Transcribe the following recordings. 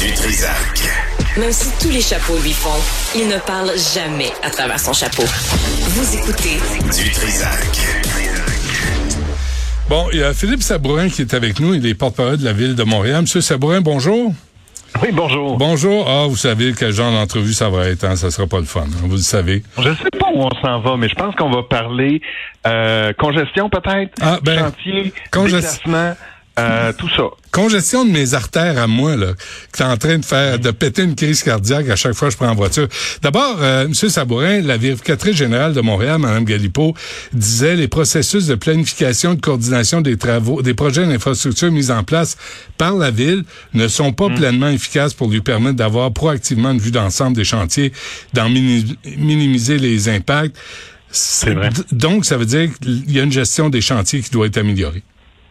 Du Trizac. Même si tous les chapeaux lui font, il ne parle jamais à travers son chapeau. Vous écoutez Du Trizac. Bon, il y a Philippe Sabourin qui est avec nous. Il est porte-parole de la Ville de Montréal. Monsieur Sabourin, bonjour. Oui, bonjour. Bonjour. Ah, vous savez quel genre d'entrevue ça va être, hein? Ça sera pas le fun, hein? Vous le savez. Je sais pas où on s'en va, mais je pense qu'on va parler congestion peut-être, chantier, déplacement, tout ça. Congestion de mes artères à moi, là, qui est en train de péter une crise cardiaque à chaque fois que je prends en voiture. D'abord, M. Sabourin, la vérificatrice générale de Montréal, Mme Galipeau, disait les processus de planification et de coordination des travaux, des projets d'infrastructure mis en place par la Ville ne sont pas pleinement efficaces pour lui permettre d'avoir proactivement une vue d'ensemble des chantiers, d'en minimiser les impacts. C'est vrai. Donc, ça veut dire qu'il y a une gestion des chantiers qui doit être améliorée.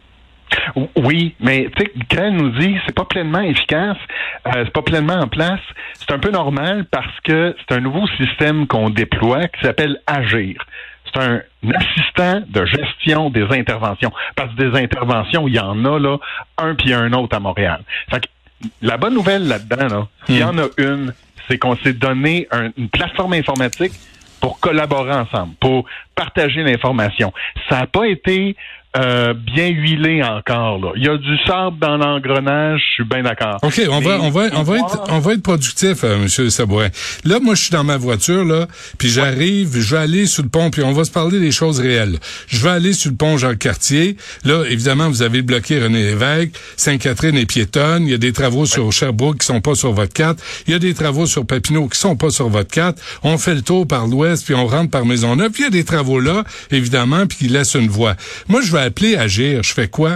Oui, mais tu sais, quand elle nous dit c'est pas pleinement efficace, c'est pas pleinement en place, c'est un peu normal parce que c'est un nouveau système qu'on déploie qui s'appelle Agir. C'est un assistant de gestion des interventions. Parce que des interventions, il y en a là, un puis un autre à Montréal. Fait que la bonne nouvelle là-dedans, là, s'il y en a une, c'est qu'on s'est donné une plateforme informatique pour collaborer ensemble, pour partager l'information. Ça n'a pas été bien huilé encore, là. Il y a du sable dans l'engrenage, je suis bien d'accord. OK, on va être productif, Monsieur Sabourin. Là, moi, je suis dans ma voiture, là, puis j'arrive, je vais aller sur le pont, puis on va se parler des choses réelles. Je vais aller sur le pont Jacques-Cartier. Là, évidemment, vous avez bloqué René Lévesque, Sainte-Catherine est piétonne, il y a des travaux sur Sherbrooke qui sont pas sur votre carte, il y a des travaux sur Papineau qui sont pas sur votre carte. On fait le tour par l'ouest, puis on rentre par Maisonneuve, puis il y a des travaux là, évidemment, puis qui laissent une voie. Moi, je vais appeler Agir, je fais quoi?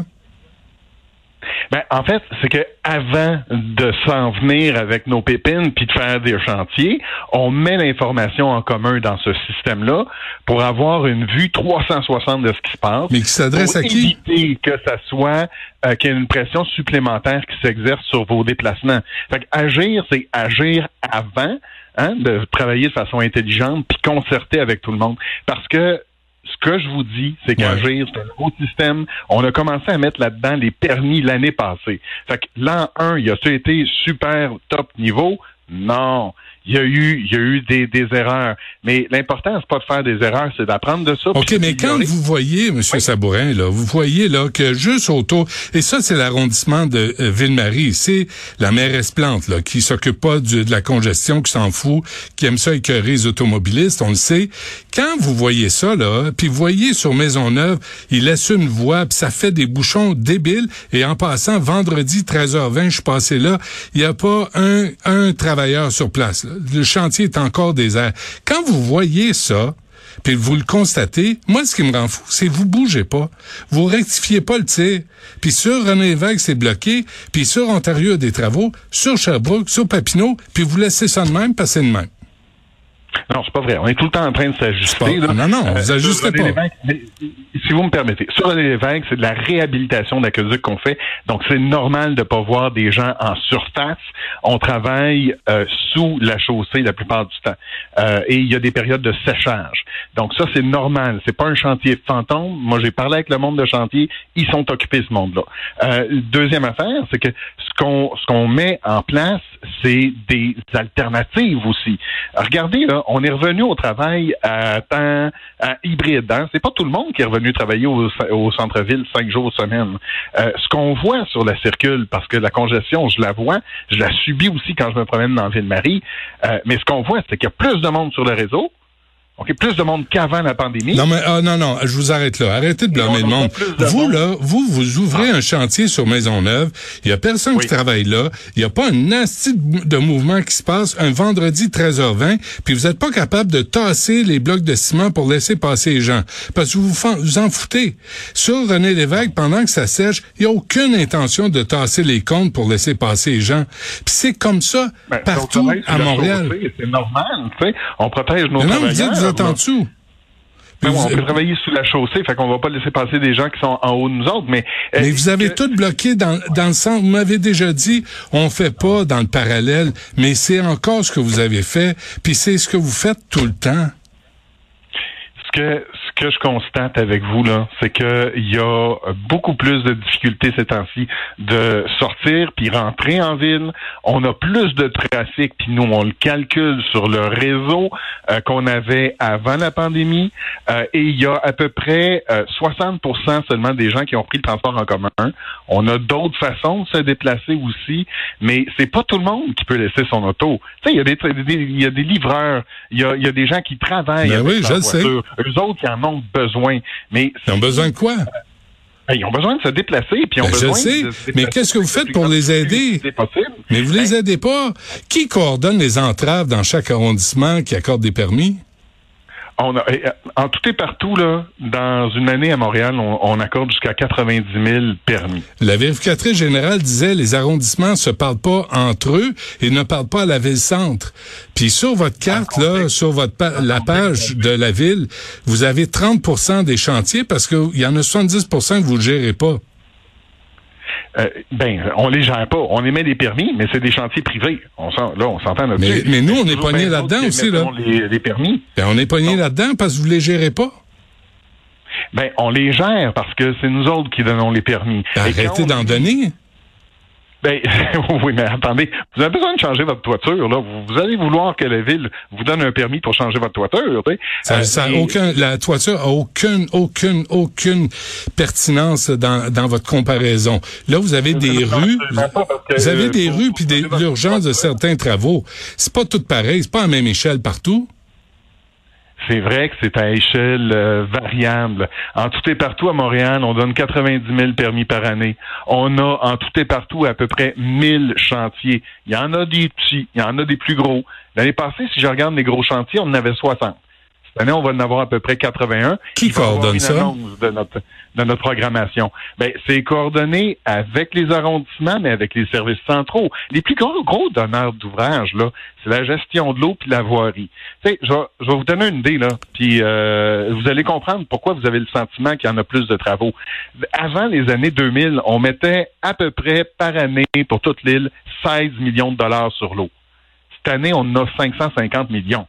Ben, en fait, c'est que avant de s'en venir avec nos pépines puis de faire des chantiers, on met l'information en commun dans ce système-là pour avoir une vue 360 de ce qui se passe. Mais qui s'adresse à qui? Pour éviter que ça soit qu'il y ait une pression supplémentaire qui s'exerce sur vos déplacements. Fait que agir, c'est agir avant, hein, de travailler de façon intelligente puis concerter avec tout le monde. Parce que ce que je vous dis, c'est qu'Agir, c'est un nouveau système. On a commencé à mettre là-dedans les permis l'année passée. Fait que l'an 1, il a-tu été super top niveau? Non. Il y a eu des erreurs. Mais l'important, c'est pas de faire des erreurs, c'est d'apprendre de ça. OK, mais quand vous voyez, M. Sabourin, là, vous voyez là que juste autour, et ça, c'est l'arrondissement de Ville-Marie, c'est la mairesse Plante, là, qui s'occupe pas de la congestion, qui s'en fout, qui aime ça écœurer les automobilistes, on le sait. Quand vous voyez ça, là, puis vous voyez sur Maisonneuve, il laisse une voie, puis ça fait des bouchons débiles, et en passant, vendredi, 13h20, je suis passé là, il y a pas un travailleur sur place, là. Le chantier est encore désert. Quand vous voyez ça, puis vous le constatez, moi, ce qui me rend fou, c'est que vous bougez pas. Vous rectifiez pas le tir. Puis sur René Lévesque, c'est bloqué. Puis sur Ontario, il y a des travaux. Sur Sherbrooke, sur Papineau. Puis vous laissez ça de même, passer de même. Non, c'est pas vrai. On est tout le temps en train de s'ajuster. Non, vous ajustez pas. Si vous me permettez, sur René Lévesque, c'est de la réhabilitation d'aqueduc qu'on fait. Donc, c'est normal de pas voir des gens en surface. On travaille sous la chaussée la plupart du temps. Et il y a des périodes de séchage. Donc, ça, c'est normal. C'est pas un chantier fantôme. Moi, j'ai parlé avec le monde de chantier. Ils sont occupés, ce monde-là. Deuxième affaire, c'est que ce qu'on met en place, c'est des alternatives aussi. Regardez, là, on est revenu au travail à temps hybride. Hein? C'est pas tout le monde qui est revenu travailler au centre-ville 5 jours semaine. Ce qu'on voit sur la circule, parce que la congestion, je la vois, je la subis aussi quand je me promène dans Ville-Marie, mais ce qu'on voit, c'est qu'il y a plus de monde sur le réseau. OK, plus de monde qu'avant la pandémie. Non, mais non, je vous arrête là. Arrêtez de blâmer le monde. Vous, là, vous ouvrez un chantier sur Maisonneuve. Il y a personne qui travaille là. Il y a pas un asti de mouvement qui se passe un vendredi 13h20, puis vous êtes pas capable de tasser les blocs de ciment pour laisser passer les gens. Parce que vous en foutez. Sur René Lévesque, pendant que ça sèche, il y a aucune intention de tasser les comptes pour laisser passer les gens. Puis c'est comme ça partout à Montréal. C'est normal, tu sais. On protège nos travailleurs. Vous êtes en dessous. Mais on peut travailler sous la chaussée, fait qu'on va pas laisser passer des gens qui sont en haut de nous autres, mais vous avez tout bloqué dans le sens, vous m'avez déjà dit, on fait pas dans le parallèle, mais c'est encore ce que vous avez fait, puis c'est ce que vous faites tout le temps. Ce Ce que je constate avec vous, là, c'est que il y a beaucoup plus de difficultés ces temps-ci de sortir puis rentrer en ville. On a plus de trafic, puis nous, on le calcule sur le réseau qu'on avait avant la pandémie. Et il y a à peu près 60% seulement des gens qui ont pris le transport en commun. On a d'autres façons de se déplacer aussi, mais c'est pas tout le monde qui peut laisser son auto. Tu sais, il y a des livreurs, il y a des gens qui travaillent avec leur voiture. Eux autres, ils en ont besoin. Mais ils ont besoin de quoi? Ils ont besoin de se déplacer. Puis ils ont besoin je sais, mais qu'est-ce que vous faites pour les aider? Mais vous les aidez pas. Qui coordonne les entraves dans chaque arrondissement qui accorde des permis? En tout et partout, là, dans une année à Montréal, on accorde jusqu'à 90 000 permis. La vérificatrice générale disait les arrondissements se parlent pas entre eux et ne parlent pas à la ville-centre. Puis sur votre carte, là, sur la page de la ville, vous avez 30% des chantiers parce qu'il y en a 70% que vous ne gérez pas. On les gère pas. On émet des permis, mais c'est des chantiers privés. On s'entend là-dessus. Mais nous, on est pognés là-dedans aussi, là. Les permis. On est pognés là-dedans parce que vous les gérez pas. On les gère parce que c'est nous autres qui donnons les permis. Arrêtez d'en donner. Oui, mais attendez, vous avez besoin de changer votre toiture, là. Vous allez vouloir que la ville vous donne un permis pour changer votre toiture, tu sais. La toiture a aucune pertinence dans votre comparaison. Là, vous avez des rues, puis l'urgence de certains travaux. C'est pas tout pareil, c'est pas à la même échelle partout. C'est vrai que c'est à échelle variable. En tout et partout à Montréal, on donne 90 000 permis par année. On a en tout et partout à peu près 1000 chantiers. Il y en a des petits, il y en a des plus gros. L'année passée, si je regarde les gros chantiers, on en avait 60. Cette année, on va en avoir à peu près 81. Qui coordonne ça? De notre programmation. C'est coordonné avec les arrondissements, mais avec les services centraux. Les plus gros donneurs d'ouvrages, là, c'est la gestion de l'eau puis la voirie. Tu sais, je vais vous donner une idée, là, puis vous allez comprendre pourquoi vous avez le sentiment qu'il y en a plus de travaux. Avant les années 2000, on mettait à peu près par année pour toute l'île 16 millions de dollars sur l'eau. Cette année, on en a 550 millions.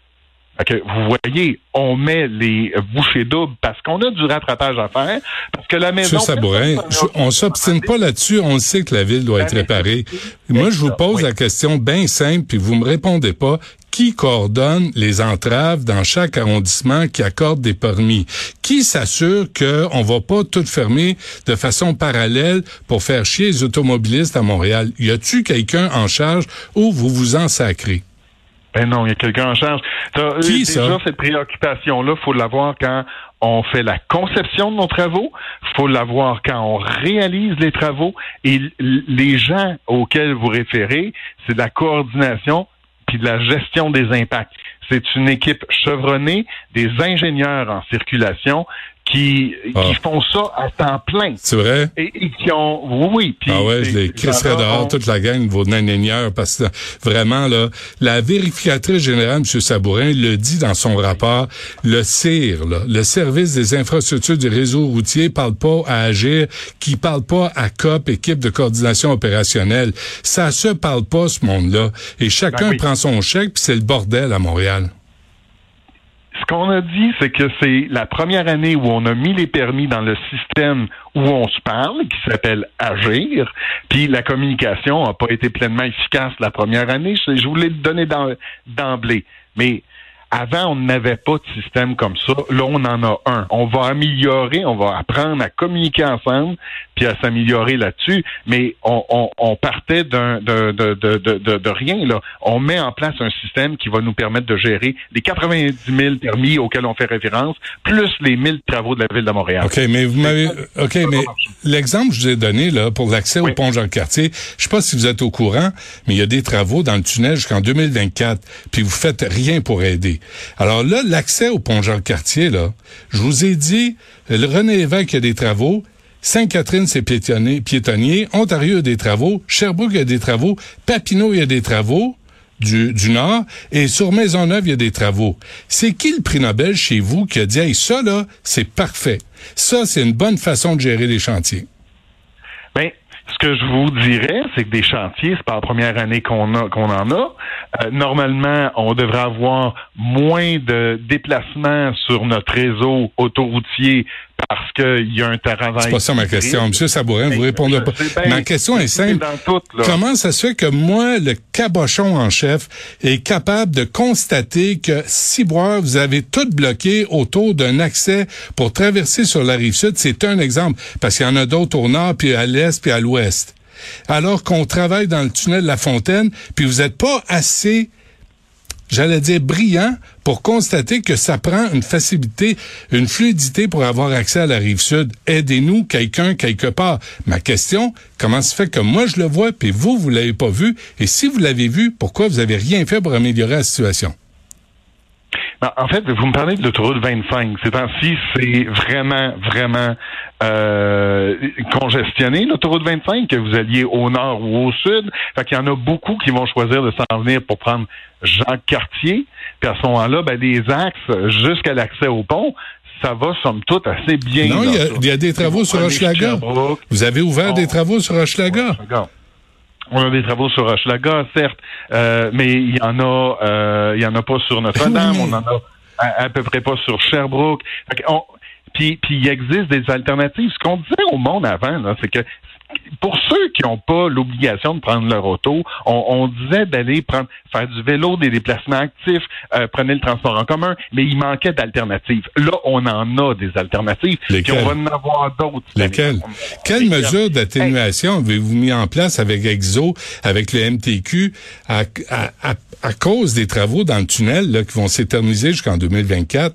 Vous voyez, on met les bouchées doubles parce qu'on a du rattrapage à faire, parce que la maison... Monsieur Sabourin, on s'obstine pas là-dessus, on sait que la ville doit être réparée. Moi, je vous pose la question bien simple, puis vous me répondez pas. Qui coordonne les entraves dans chaque arrondissement qui accorde des permis? Qui s'assure qu'on va pas tout fermer de façon parallèle pour faire chier les automobilistes à Montréal? Y a-tu quelqu'un en charge ou vous vous en sacrez? Non, il y a quelqu'un en charge. Qui, ça? Déjà, cette préoccupation-là, faut l'avoir quand on fait la conception de nos travaux, faut l'avoir quand on réalise les travaux, et les gens auxquels vous référez, c'est de la coordination puis de la gestion des impacts. C'est une équipe chevronnée, des ingénieurs en circulation qui font ça à temps plein. C'est vrai? Et qui ont... Oui. Puis je les crisserais dehors, toute la gang de vos ingénieurs, parce que vraiment, là, la vérificatrice générale, M. Sabourin, le dit dans son rapport, le CIR, là, le Service des infrastructures du réseau routier, parle pas à AGIR, qui parle pas à COP, équipe de coordination opérationnelle. Ça se parle pas, ce monde-là. Et chacun prend son chèque, puis c'est le bordel à Montréal. Ce qu'on a dit, c'est que c'est la première année où on a mis les permis dans le système où on se parle, qui s'appelle Agir, puis la communication n'a pas été pleinement efficace la première année. Je voulais le donner d'emblée. Mais avant, on n'avait pas de système comme ça. Là, on en a un. On va améliorer, on va apprendre à communiquer ensemble, puis à s'améliorer là-dessus. Mais on partait de rien, là. On met en place un système qui va nous permettre de gérer les 90 000 permis auxquels on fait référence, plus les 1000 travaux de la Ville de Montréal. Mais l'exemple que je vous ai donné, là, pour l'accès au pont Jean-Cartier, je sais pas si vous êtes au courant, mais il y a des travaux dans le tunnel jusqu'en 2024, puis vous faites rien pour aider. Alors là, l'accès au pont Jean-Cartier, là, je vous ai dit, le René Lévesque a des travaux, Sainte-Catherine, c'est piétonnier, Ontario a des travaux, Sherbrooke il y a des travaux, Papineau, il y a des travaux du Nord, et sur Maisonneuve, il y a des travaux. C'est qui le prix Nobel chez vous qui a dit, hey, ça, là, c'est parfait. Ça, c'est une bonne façon de gérer les chantiers. Ce que je vous dirais, c'est que des chantiers, c'est pas la première année qu'on en a. Normalement, on devrait avoir moins de déplacements sur notre réseau autoroutier parce qu'il y a un travail... C'est pas ça ma question. Monsieur Sabourin, vous répondez pas. Ma question est simple. Comment ça se fait que moi, le cabochon en chef, est capable de constater que Ciboire, vous avez tout bloqué autour d'un accès pour traverser sur la Rive-Sud? C'est un exemple, parce qu'il y en a d'autres au nord, puis à l'est, puis à l'ouest. Alors qu'on travaille dans le tunnel de la Fontaine, puis vous n'êtes pas assez, j'allais dire, brillant pour constater que ça prend une facilité, une fluidité pour avoir accès à la Rive-Sud. Aidez-nous, quelqu'un, quelque part. Ma question, comment se fait que moi je le vois, puis vous l'avez pas vu? Et si vous l'avez vu, pourquoi vous avez rien fait pour améliorer la situation? En fait, vous me parlez de l'autoroute 25. Ces temps-ci, c'est vraiment congestionné, l'autoroute 25, que vous alliez au nord ou au sud. Fait qu'il y en a beaucoup qui vont choisir de s'en venir pour prendre Jacques-Cartier. Puis à ce moment-là, les axes jusqu'à l'accès au pont, ça va, somme toute, assez bien. Non, il y a des travaux sur Hochelaga. Vous avez ouvert des travaux sur Hochelaga. On a des travaux sur Hochelaga, certes, mais il y en a pas sur Notre-Dame, on en a à peu près pas sur Sherbrooke. Puis il existe des alternatives. Ce qu'on disait au monde avant, là, c'est que pour ceux qui n'ont pas l'obligation de prendre leur auto, on disait d'aller faire du vélo, des déplacements actifs, prenez le transport en commun, mais il manquait d'alternatives. Là, on en a des alternatives. Puis on va en avoir d'autres. Lesquelles? Quelles mesures d'atténuation avez-vous mis en place avec EXO, avec le MTQ, à cause des travaux dans le tunnel là, qui vont s'éterniser jusqu'en 2024?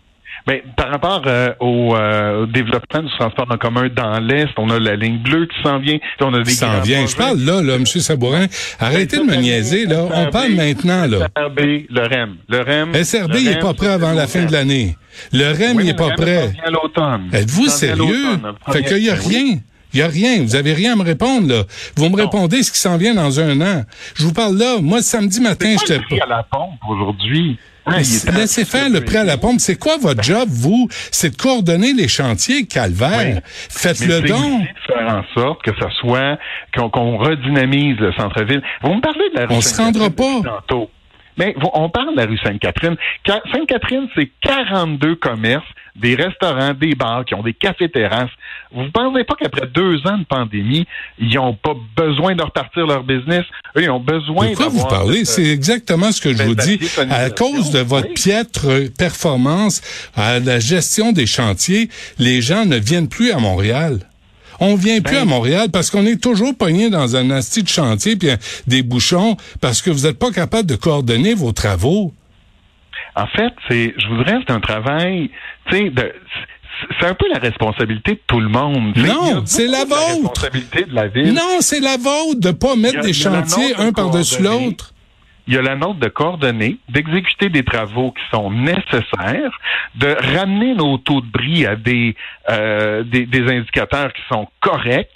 Par rapport au développement du transport en commun dans l'Est, on a la ligne bleue qui s'en vient. On a des s'en vient. Je parle là, M. Sabourin. Arrêtez de me niaiser, là. On parle maintenant, là. SRB, le REM. SRB, il n'est pas prêt avant la fin de l'année. Le REM, il n'est pas prêt. Êtes-vous sérieux? Fait qu'il n'y a rien. Il n'y a rien. Vous avez rien à me répondre, là. Vous me répondez ce qui s'en vient dans un an. Je vous parle là. Moi, samedi matin, j'étais pas... à la pompe aujourd'hui. Laissez faire le prêt à la pompe. C'est quoi votre job, vous? C'est de coordonner les chantiers, calvaire. Oui. Faites-le donc. C'est de faire en sorte que ça soit, qu'on redynamise le centre-ville. Vous me parlez de la rue On se rendra pas. Tantôt. Mais on parle de la rue Sainte-Catherine. Sainte-Catherine, c'est 42 commerces, des restaurants, des bars qui ont des cafés-terrasses. Vous ne pensez pas qu'après 2 ans de pandémie, ils n'ont pas besoin de repartir leur business? Eux, ils ont besoin de quoi vous parlez? C'est exactement ce que je vous dis. À cause de votre piètre performance à la gestion des chantiers, les gens ne viennent plus à Montréal. On vient plus à Montréal parce qu'on est toujours pogné dans un asti de chantier puis des bouchons parce que vous n'êtes pas capable de coordonner vos travaux. En fait, je voudrais c'est un travail, c'est un peu la responsabilité de tout le monde. Non, c'est la vôtre. La responsabilité de la ville. Non, c'est la vôtre de pas mettre des chantiers un par-dessus l'autre. Il y a la nôtre de coordonner, d'exécuter des travaux qui sont nécessaires, de ramener nos taux de bris à des indicateurs qui sont corrects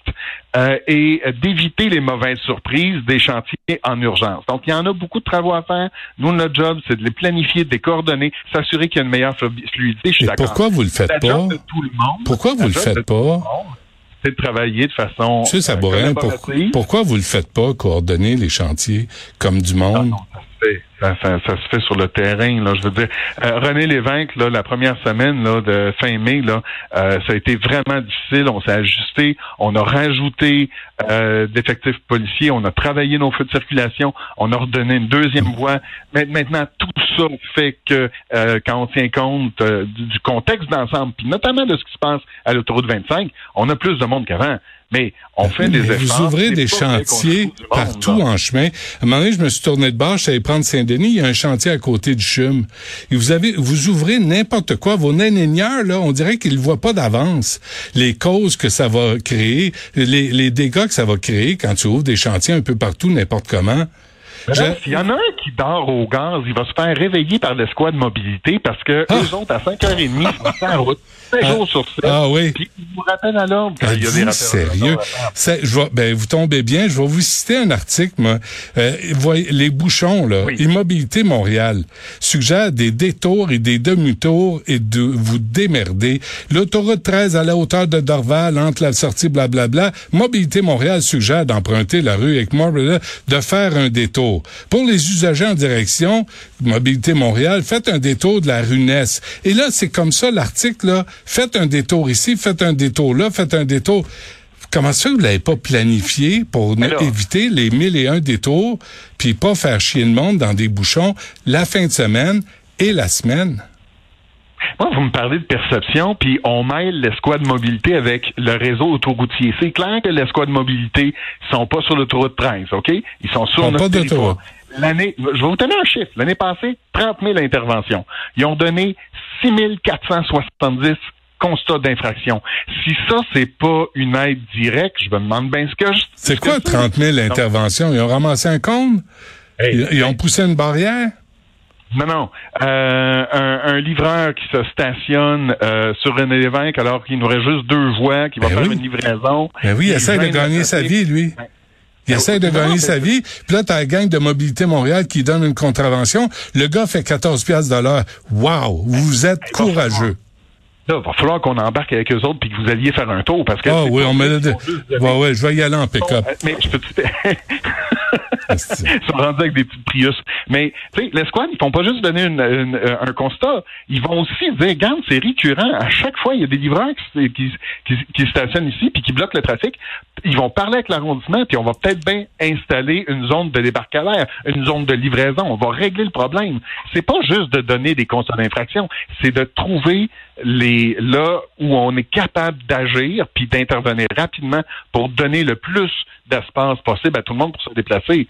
et d'éviter les mauvaises surprises des chantiers en urgence. Donc, il y en a beaucoup de travaux à faire. Nous, notre job, c'est de les planifier, de les coordonner, s'assurer qu'il y a une meilleure fluidité. Je suis d'accord. Pourquoi vous le faites pas? Tout le monde. Pourquoi vous le faites pas? C'est de travailler de façon Monsieur Sabourin, pourquoi vous le faites pas, coordonner les chantiers comme du monde? Non, ça se fait sur le terrain, là. Je veux dire, René Lévesque, là, la première semaine là de fin mai, là, ça a été vraiment difficile. On s'est ajusté, on a rajouté d'effectifs policiers, on a travaillé nos feux de circulation, on a redonné une deuxième voie. Mais maintenant, tout ça fait que quand on tient compte du contexte d'ensemble, puis notamment de ce qui se passe à l'autoroute 25, on a plus de monde qu'avant. Mais on fait des efforts. Vous ouvrez des chantiers partout en chemin. À un moment donné, je me suis tourné de bord, je suis allé prendre Saint-Denis, il y a un chantier à côté du CHUM. Et vous ouvrez n'importe quoi. Vos ingénieurs, là, on dirait qu'ils ne voient pas d'avance les causes que ça va créer, les dégâts que ça va créer quand tu ouvres des chantiers un peu partout, n'importe comment. S'il y en a un qui dort au gaz, il va se faire réveiller par l'escouade mobilité parce que eux autres, à 5h30, ils sont en route. 7 jours sur 7. Ah oui. Puis ils vous rappellent à l'ordre quand il y a des rappels. Sérieux? Vous tombez bien. Je vais vous citer un article, moi. Les bouchons, là. Oui. Immobilité Montréal suggère des détours et des demi-tours et de vous démerder. L'autoroute 13 à la hauteur de Dorval, entre la sortie blablabla. Mobilité Montréal suggère d'emprunter la rue Écmore, de faire un détour. détour. Pour les usagers en direction Mobilité Montréal, faites un détour de la rue Ness. Et là, c'est comme ça l'article, là. Faites un détour ici, faites un détour là, faites un détour. Comment ça que vous l'avez pas planifié pour éviter les 1001 détours, puis pas faire chier le monde dans des bouchons la fin de semaine et la semaine? Moi, vous me parlez de perception, puis on mêle l'escouade mobilité avec le réseau autoroutier. C'est clair que l'escouade mobilité, ils sont pas sur l'autoroute 13, OK? Ils sont sur notre territoire. Je vais vous donner un chiffre. L'année passée, 30 000 interventions. Ils ont donné 6 470 constats d'infraction. Si ça, c'est pas une aide directe, je me demande bien ce que je... C'est quoi 30 000 interventions? Ils ont ramassé un compte? Ils ont poussé une barrière? Non. Un livreur qui se stationne sur René Lévesque alors qu'il nous reste juste 2 voies, qui va faire une livraison. Ben oui, il essaie de gagner sa vie, lui. Il essaie de gagner sa vie. Puis là, t'as la gang de Mobilité Montréal qui donne une contravention. Le gars fait 14 piastres de l'heure. Wow! Vous êtes courageux. Là, il va falloir qu'on embarque avec eux autres puis que vous alliez faire un tour parce que... Ah oui, on met ouais, je vais y aller en pick-up. Mais je peux... Ils sont rendus avec des petites Prius. Mais, tu sais, l'escouade, ils font pas juste donner un constat. Ils vont aussi dire, regarde, c'est récurrent. À chaque fois, il y a des livreurs qui stationnent ici puis qui bloquent le trafic. Ils vont parler avec l'arrondissement puis on va peut-être bien installer une zone de débarcadère, une zone de livraison. On va régler le problème. C'est pas juste de donner des constats d'infraction. C'est de trouver là où on est capable d'agir puis d'intervenir rapidement pour donner le plus d'espace possible à tout le monde pour se déplacer.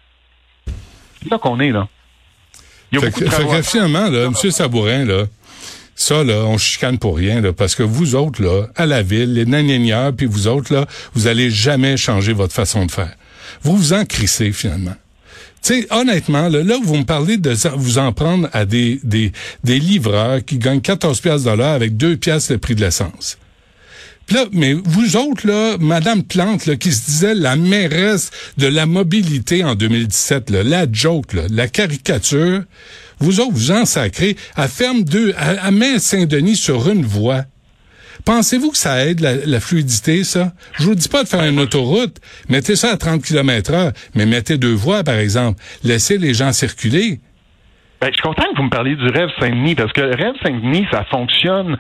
C'est là qu'on est, là. Il y a beaucoup de travail. Finalement, là, M. Sabourin, là, ça, là, on chicane pour rien, là, parce que vous autres, là, à la ville, les nagnanières, puis vous autres, là, vous allez jamais changer votre façon de faire. Vous vous en crissez, finalement. Tu sais, honnêtement, là, vous me parlez de vous en prendre à des livreurs qui gagnent 14 piastres de l'heure avec 2 piastres le prix de l'essence. Puis là, mais vous autres, là, Madame Plante, là, qui se disait la mairesse de la mobilité en 2017, là, la joke, là, la caricature, vous autres, vous en sacrez, elle met Saint-Denis sur une voie. Pensez-vous que ça aide la fluidité, ça? Je vous dis pas de faire une autoroute. Mettez ça à 30 km/h, mais mettez 2 voies, par exemple. Laissez les gens circuler. Ben, je suis content que vous me parliez du rêve Saint-Denis, parce que le rêve Saint-Denis, ça fonctionne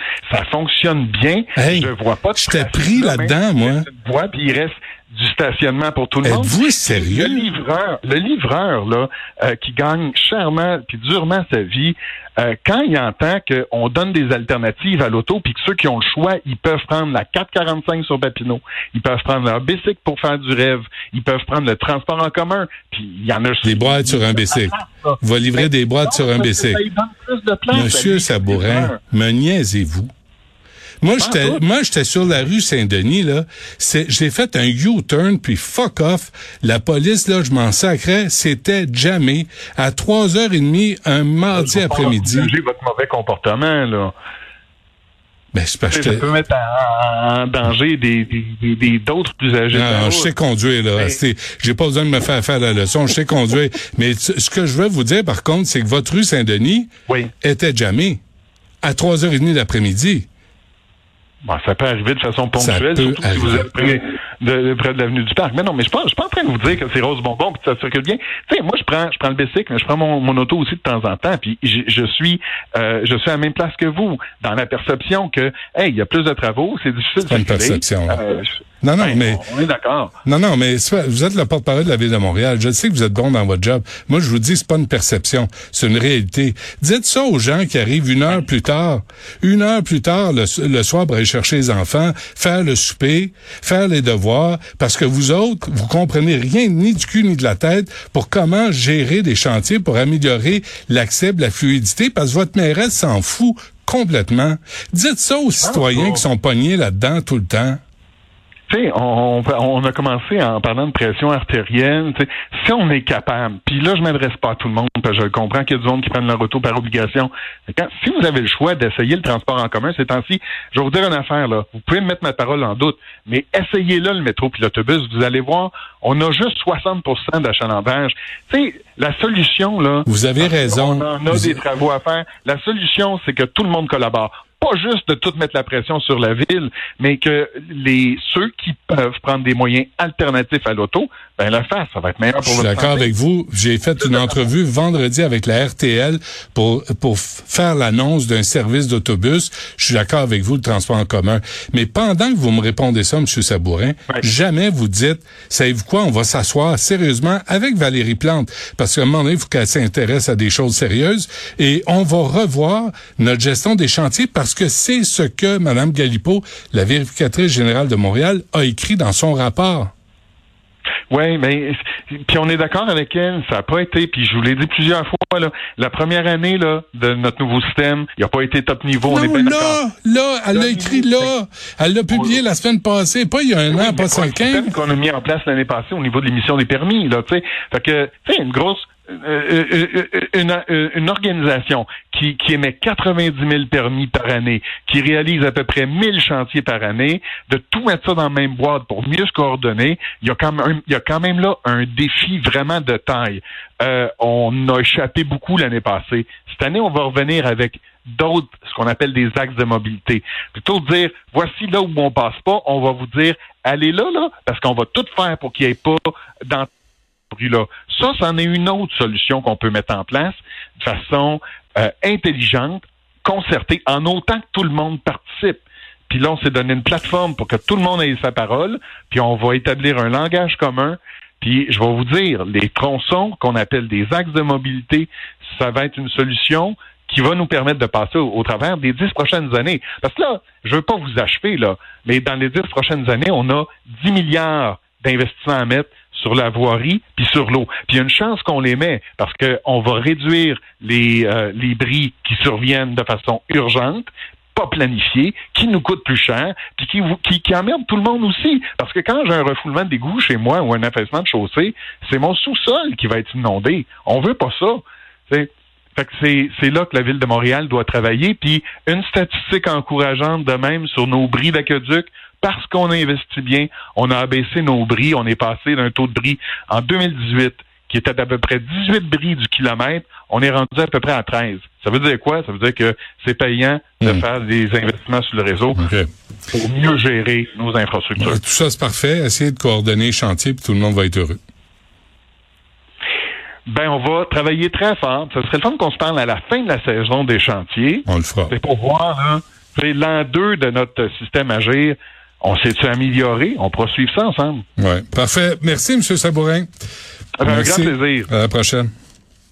bien. Hey, je vois pas de j'étais pris là-dedans, moi. Puis il reste du stationnement pour tout le monde. Êtes-vous sérieux? Le livreur là, qui gagne chèrement puis durement sa vie, quand il entend qu'on donne des alternatives à l'auto, puis que ceux qui ont le choix, ils peuvent prendre la 445 sur Papineau, ils peuvent prendre leur bicycle pour faire du rêve, ils peuvent prendre le transport en commun, puis il y en a... Des boîtes sur un bicycle. Va livrer des boîtes sur un bicycle. Monsieur Sabourin, me niaisez-vous? Moi, j'étais sur la rue Saint-Denis, là. J'ai fait un U-turn, puis fuck off. La police, là, je m'en sacrais. C'était jamais à 3h30 un mardi après-midi. J'ai votre mauvais comportement, là. Ben, c'est parce que ça peut mettre en danger d'autres plus âgés. Non, je sais conduire, là. J'ai pas besoin de me faire la leçon. Je sais conduire. Mais ce que je veux vous dire, par contre, c'est que votre rue Saint-Denis était jamais à 3h30 l'après-midi. Bon, ça peut arriver de façon ponctuelle, surtout si vous êtes près de l'avenue du Parc. Mais non, mais je suis pas en train de vous dire que c'est rose bonbon puis que ça circule bien. Tu sais, moi, je prends le bicycle, mais je prends mon auto aussi de temps en temps, puis je suis à la même place que vous, dans la perception que, hey, il y a plus de travaux, c'est difficile de circuler. C'est une perception. Non, mais... On est d'accord. Non, mais vous être le porte-parole de la Ville de Montréal. Je sais que vous êtes bon dans votre job. Moi, je vous dis, c'est pas une perception. C'est une réalité. Dites ça aux gens qui arrivent 1 heure plus tard le soir pour aller chercher les enfants, faire le souper, faire les devoirs, parce que vous autres, vous comprenez rien ni du cul ni de la tête pour comment gérer des chantiers pour améliorer l'accès, la fluidité, parce que votre mairesse s'en fout complètement. Dites ça aux citoyens qui sont pognés là-dedans tout le temps. Tu sais, on a commencé en parlant de pression artérielle. Si on est capable, puis là, je m'adresse pas à tout le monde, parce que je comprends qu'il y a du monde qui prennent leur auto par obligation. Si vous avez le choix d'essayer le transport en commun ces temps-ci, je vais vous dire une affaire, là. Vous pouvez me mettre ma parole en doute, mais essayez-là le métro puis l'autobus, vous allez voir, on a juste 60% d'achalandage. Tu sais, la solution, là... Vous avez raison. On en a des travaux à faire. La solution, c'est que tout le monde collabore. pas juste de tout mettre la pression sur la ville, mais que ceux qui peuvent prendre des moyens alternatifs à l'auto, ben le fassent. Ça va être meilleur pour votre santé. Je suis d'accord avec vous. J'ai fait une entrevue vendredi avec la RTL pour faire l'annonce d'un service d'autobus. Je suis d'accord avec vous, le transport en commun. Mais pendant que vous me répondez ça, M. Sabourin, jamais vous dites, savez-vous quoi, on va s'asseoir sérieusement avec Valérie Plante. Parce qu'à un moment donné, il faut qu'elle s'intéresse à des choses sérieuses. Et on va revoir notre gestion des chantiers parce que c'est ce que Mme Galipeau, la vérificatrice générale de Montréal, a écrit dans son rapport. Oui, mais puis on est d'accord avec elle, ça n'a pas été, puis je vous l'ai dit plusieurs fois, là, la première année là, de notre nouveau système, il n'a pas été top niveau, non, on est bien d'accord. Là, elle l'a écrit là, elle l'a publié la semaine passée, pas il y a un an, pas 5 ans. C'est le système qu'on a mis en place l'année passée au niveau de l'émission des permis, là, tu sais. Fait que, tu sais, une grosse une organisation qui émet 90 000 permis par année, qui réalise à peu près 1000 chantiers par année, de tout mettre ça dans la même boîte pour mieux se coordonner, il y a quand même là un défi vraiment de taille. On a échappé beaucoup l'année passée. Cette année, on va revenir avec d'autres, ce qu'on appelle des axes de mobilité. Plutôt que de dire, voici là où on passe pas, on va vous dire, allez là, parce qu'on va tout faire pour qu'il n'y ait pas dans là. Ça, c'en est une autre solution qu'on peut mettre en place de façon intelligente, concertée, en autant que tout le monde participe. Puis là, on s'est donné une plateforme pour que tout le monde ait sa parole, puis on va établir un langage commun. Puis je vais vous dire, les tronçons qu'on appelle des axes de mobilité, ça va être une solution qui va nous permettre de passer au travers des 10 prochaines années. Parce que là, je veux pas vous achever, là, mais dans les 10 prochaines années, on a 10 milliards d'investissements à mettre sur la voirie puis sur l'eau. Puis il y a une chance qu'on les met parce que on va réduire les bris qui surviennent de façon urgente, pas planifiée, qui nous coûtent plus cher, puis qui emmerdent tout le monde aussi. Parce que quand j'ai un refoulement d'égout chez moi ou un affaissement de chaussée, c'est mon sous-sol qui va être inondé. On veut pas ça. T'sais. Fait que c'est là que la Ville de Montréal doit travailler. Puis une statistique encourageante de même sur nos bris d'aqueduc, parce qu'on a investi bien, on a abaissé nos bris, on est passé d'un taux de bris en 2018 qui était d'à peu près 18 bris du kilomètre, on est rendu à peu près à 13. Ça veut dire quoi? Ça veut dire que c'est payant de faire des investissements sur le réseau pour mieux gérer nos infrastructures. Tout ça, c'est parfait. Essayez de coordonner les chantiers, puis tout le monde va être heureux. Ben, on va travailler très fort. Ça serait le fun qu'on se parle à la fin de la saison des chantiers. On le fera. C'est pour voir, là, c'est l'an 2 de notre système Agir. On s'est-tu amélioré? On pourra suivre ça ensemble. Ouais, parfait. Merci, M. Sabourin. Ça fait un grand plaisir. À la prochaine.